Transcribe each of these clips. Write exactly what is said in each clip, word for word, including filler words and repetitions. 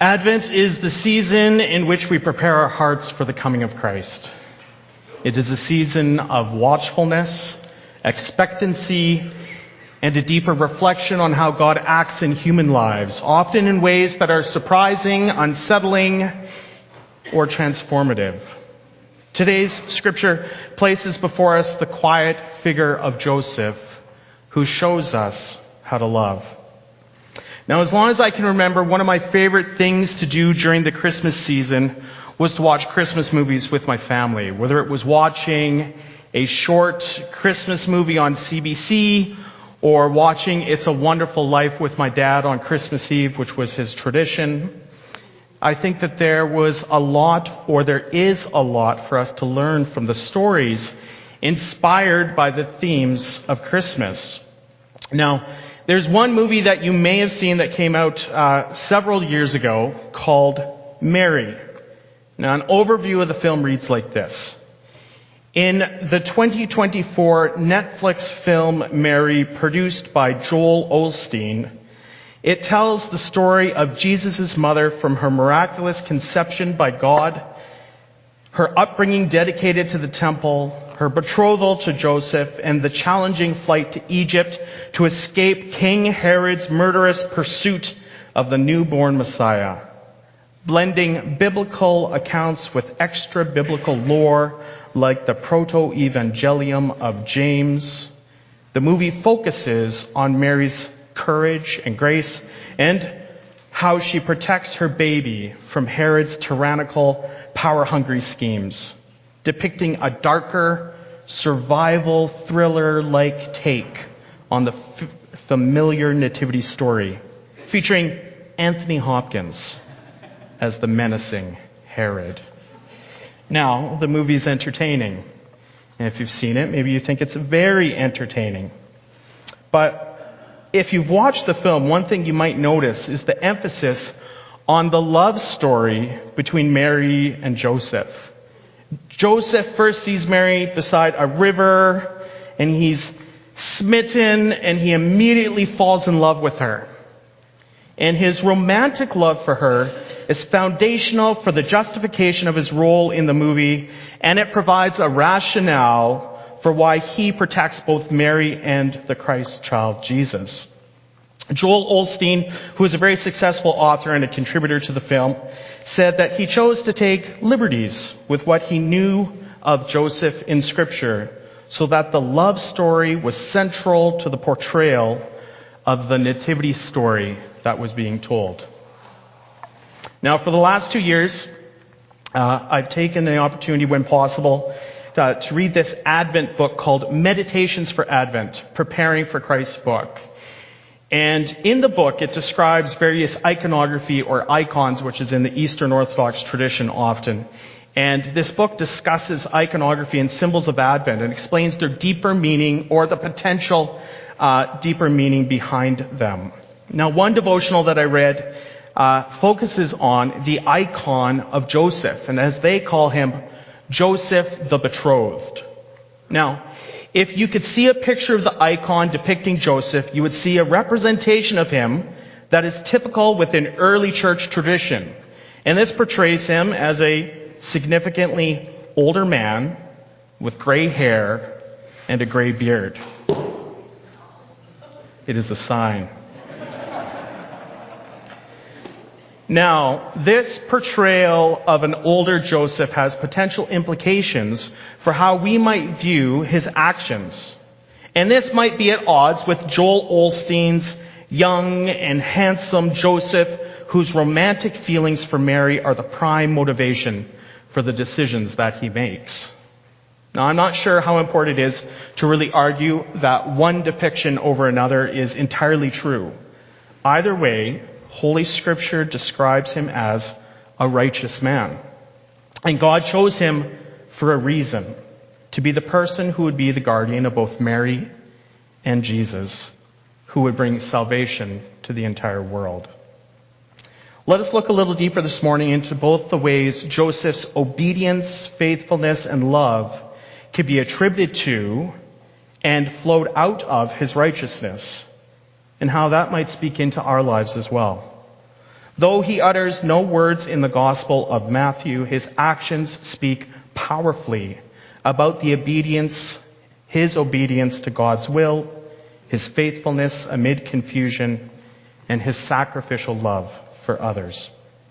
Advent is the season in which we prepare our hearts for the coming of Christ. It is a season of watchfulness, expectancy, and a deeper reflection on how God acts in human lives, often in ways that are surprising, unsettling, or transformative. Today's scripture places before us the quiet figure of Joseph, who shows us how to love. Now, as long as I can remember, one of my favorite things to do during the Christmas season was to watch Christmas movies with my family, whether it was watching a short Christmas movie on C B C or watching It's a Wonderful Life with my dad on Christmas Eve, which was his tradition. I think that there was a lot, or there is a lot, for us to learn from the stories inspired by the themes of Christmas. Now, there's one movie that you may have seen that came out uh, several years ago called Mary. Now, an overview of the film reads like this. In the twenty twenty-four Netflix film Mary, produced by Joel Osteen, it tells the story of Jesus' mother from her miraculous conception by God, her upbringing dedicated to the temple, her betrothal to Joseph, and the challenging flight to Egypt to escape King Herod's murderous pursuit of the newborn Messiah. Blending biblical accounts with extra-biblical lore like the Proto-Evangelium of James, the movie focuses on Mary's courage and grace and how she protects her baby from Herod's tyrannical, power-hungry schemes, depicting a darker, survival thriller-like take on the f- familiar nativity story, featuring Anthony Hopkins as the menacing Herod. Now, the movie's entertaining. And if you've seen it, maybe you think it's very entertaining. But if you've watched the film, one thing you might notice is the emphasis on the love story between Mary and Joseph. Joseph first sees Mary beside a river, and he's smitten, and he immediately falls in love with her. And his romantic love for her is foundational for the justification of his role in the movie, and it provides a rationale for why he protects both Mary and the Christ child, Jesus. Joel Osteen, who is a very successful author and a contributor to the film, said that he chose to take liberties with what he knew of Joseph in Scripture so that the love story was central to the portrayal of the nativity story that was being told. Now, for the last two years, uh, I've taken the opportunity when possible uh, to read this Advent book called Meditations for Advent, Preparing for Christ's Book. And in the book, it describes various iconography or icons, which is in the Eastern Orthodox tradition often. And this book discusses iconography and symbols of Advent and explains their deeper meaning or the potential uh, deeper meaning behind them. Now, one devotional that I read uh, focuses on the icon of Joseph, and as they call him, Joseph the Betrothed. Now, if you could see a picture of the icon depicting Joseph, you would see a representation of him that is typical within early church tradition. And this portrays him as a significantly older man with gray hair and a gray beard. It is a sign. Now, this portrayal of an older Joseph has potential implications for how we might view his actions. And this might be at odds with Joel Osteen's young and handsome Joseph, whose romantic feelings for Mary are the prime motivation for the decisions that he makes. Now, I'm not sure how important it is to really argue that one depiction over another is entirely true. Either way, Holy Scripture describes him as a righteous man. And God chose him for a reason, to be the person who would be the guardian of both Mary and Jesus, who would bring salvation to the entire world. Let us look a little deeper this morning into both the ways Joseph's obedience, faithfulness, and love could be attributed to and flowed out of his righteousness, and how that might speak into our lives as well. Though he utters no words in the Gospel of Matthew, his actions speak powerfully about the obedience, his obedience to God's will, his faithfulness amid confusion, and his sacrificial love for others.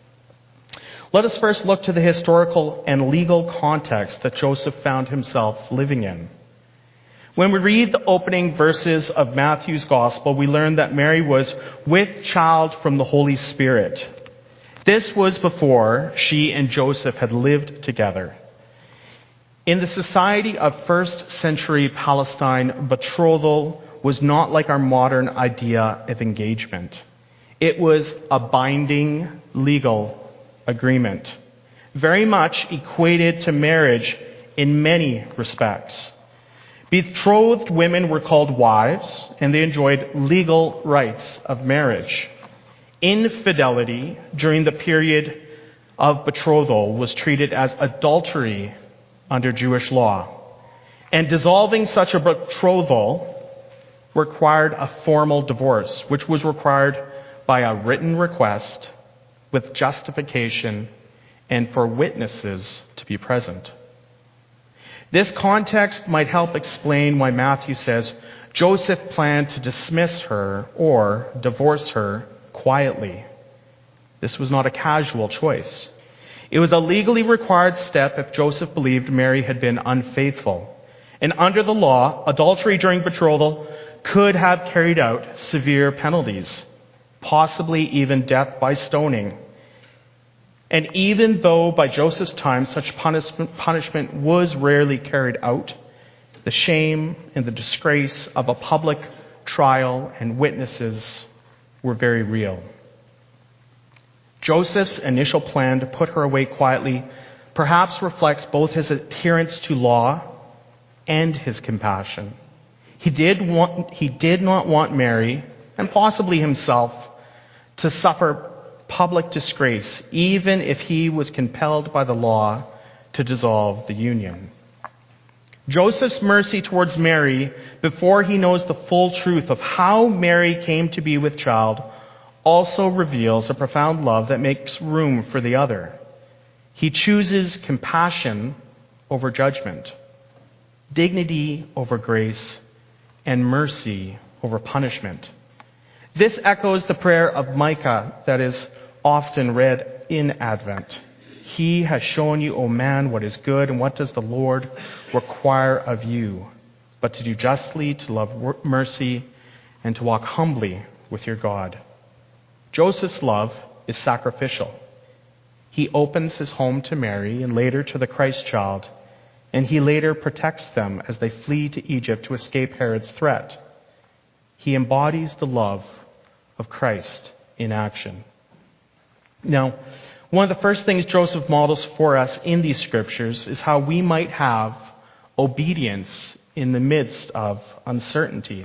Let us first look to the historical and legal context that Joseph found himself living in. When we read the opening verses of Matthew's Gospel, we learn that Mary was with child from the Holy Spirit. This was before she and Joseph had lived together. In the society of first century Palestine, betrothal was not like our modern idea of engagement. It was a binding legal agreement, very much equated to marriage in many respects. Betrothed women were called wives, and they enjoyed legal rights of marriage. Infidelity during the period of betrothal was treated as adultery under Jewish law, and dissolving such a betrothal required a formal divorce, which was required by a written request with justification and for witnesses to be present. This context might help explain why Matthew says Joseph planned to dismiss her or divorce her quietly. This was not a casual choice. It was a legally required step if Joseph believed Mary had been unfaithful. And under the law, adultery during betrothal could have carried out severe penalties, possibly even death by stoning. And even though by Joseph's time such punishment, punishment was rarely carried out, the shame and the disgrace of a public trial and witnesses were very real. Joseph's initial plan to put her away quietly perhaps reflects both his adherence to law and his compassion. He did want, he did not want Mary, and possibly himself, to suffer public disgrace, even if he was compelled by the law to dissolve the union. Joseph's mercy towards Mary, before he knows the full truth of how Mary came to be with child, also reveals a profound love that makes room for the other. He chooses compassion over judgment, dignity over grace, and mercy over punishment. This echoes the prayer of Micah that is often read in Advent. He has shown you, O man, what is good, and what does the Lord require of you, but to do justly, to love mercy, and to walk humbly with your God. Joseph's love is sacrificial. He opens his home to Mary and later to the Christ child, and he later protects them as they flee to Egypt to escape Herod's threat. He embodies the love of Christ in action. Now, one of the first things Joseph models for us in these scriptures is how we might have obedience in the midst of uncertainty.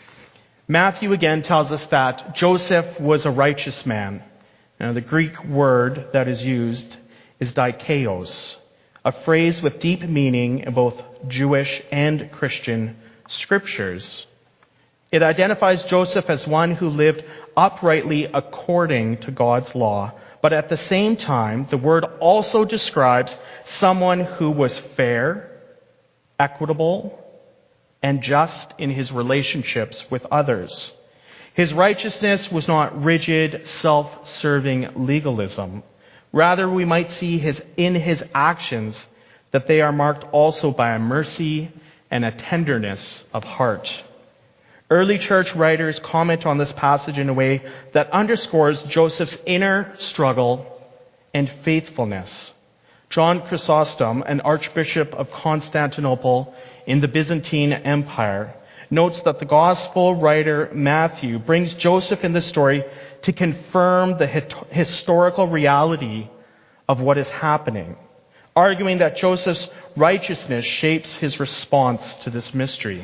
Matthew again tells us that Joseph was a righteous man. Now, the Greek word that is used is dikaios, a phrase with deep meaning in both Jewish and Christian scriptures. It identifies Joseph as one who lived uprightly according to God's law, but at the same time, the word also describes someone who was fair, equitable, and just in his relationships with others. His righteousness was not rigid, self-serving legalism. Rather, we might see his in his actions that they are marked also by a mercy and a tenderness of heart. Early church writers comment on this passage in a way that underscores Joseph's inner struggle and faithfulness. John Chrysostom, an archbishop of Constantinople in the Byzantine Empire, notes that the gospel writer Matthew brings Joseph in the story to confirm the historical reality of what is happening, arguing that Joseph's righteousness shapes his response to this mystery.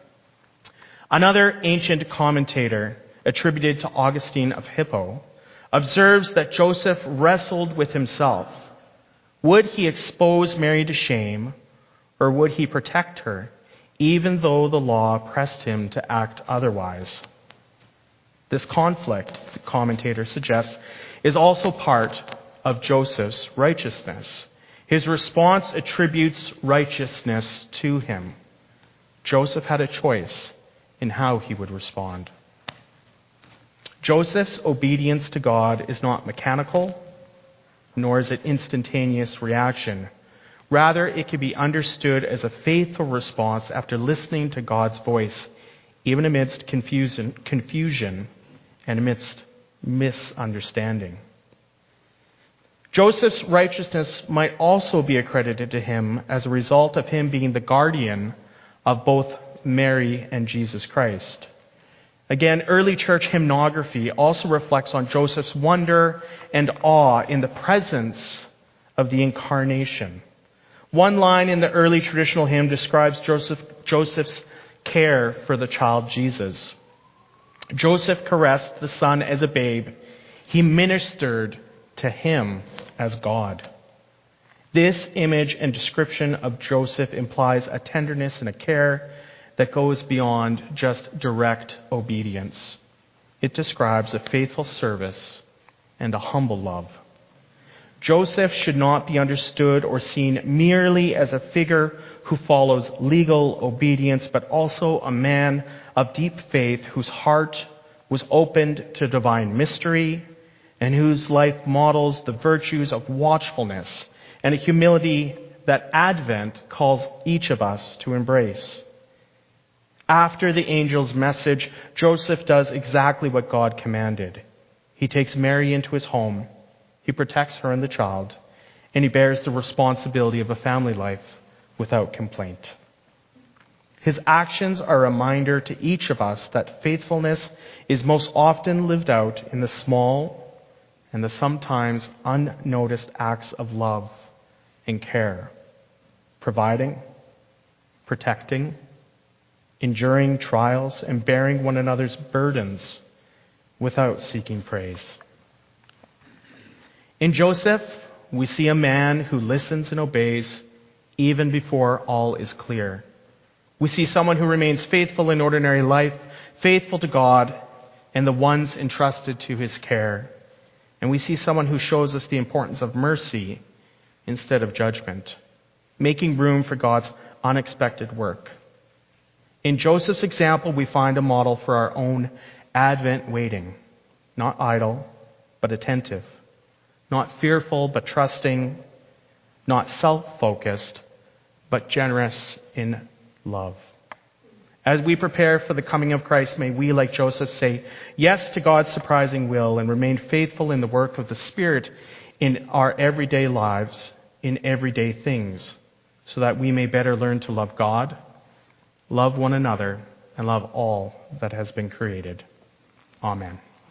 Another ancient commentator, attributed to Augustine of Hippo, observes that Joseph wrestled with himself. Would he expose Mary to shame, or would he protect her, even though the law pressed him to act otherwise? This conflict, the commentator suggests, is also part of Joseph's righteousness. His response attributes righteousness to him. Joseph had a choice in how he would respond. Joseph's obedience to God is not mechanical, nor is it instantaneous reaction. Rather, it can be understood as a faithful response after listening to God's voice, even amidst confusion, confusion and amidst misunderstanding. Joseph's righteousness might also be accredited to him as a result of him being the guardian of both Mary and Jesus Christ. Again, early church hymnography also reflects on Joseph's wonder and awe in the presence of the incarnation. One line in the early traditional hymn describes Joseph, Joseph's care for the child Jesus. Joseph caressed the son as a babe. He ministered to him as God. This image and description of Joseph implies a tenderness and a care that goes beyond just direct obedience. It describes a faithful service and a humble love. Joseph should not be understood or seen merely as a figure who follows legal obedience, but also a man of deep faith whose heart was opened to divine mystery and whose life models the virtues of watchfulness and a humility that Advent calls each of us to embrace. After the angel's message, Joseph does exactly what God commanded. He takes Mary into his home, he protects her and the child, and he bears the responsibility of a family life without complaint. His actions are a reminder to each of us that faithfulness is most often lived out in the small and the sometimes unnoticed acts of love and care, providing, protecting, enduring trials, and bearing one another's burdens without seeking praise. In Joseph, we see a man who listens and obeys even before all is clear. We see someone who remains faithful in ordinary life, faithful to God and the ones entrusted to his care. And we see someone who shows us the importance of mercy instead of judgment, making room for God's unexpected work. In Joseph's example, we find a model for our own Advent waiting, not idle, but attentive, not fearful, but trusting, not self-focused, but generous in love. As we prepare for the coming of Christ, may we, like Joseph, say yes to God's surprising will and remain faithful in the work of the Spirit in our everyday lives, in everyday things, so that we may better learn to love God, love one another, and love all that has been created. Amen.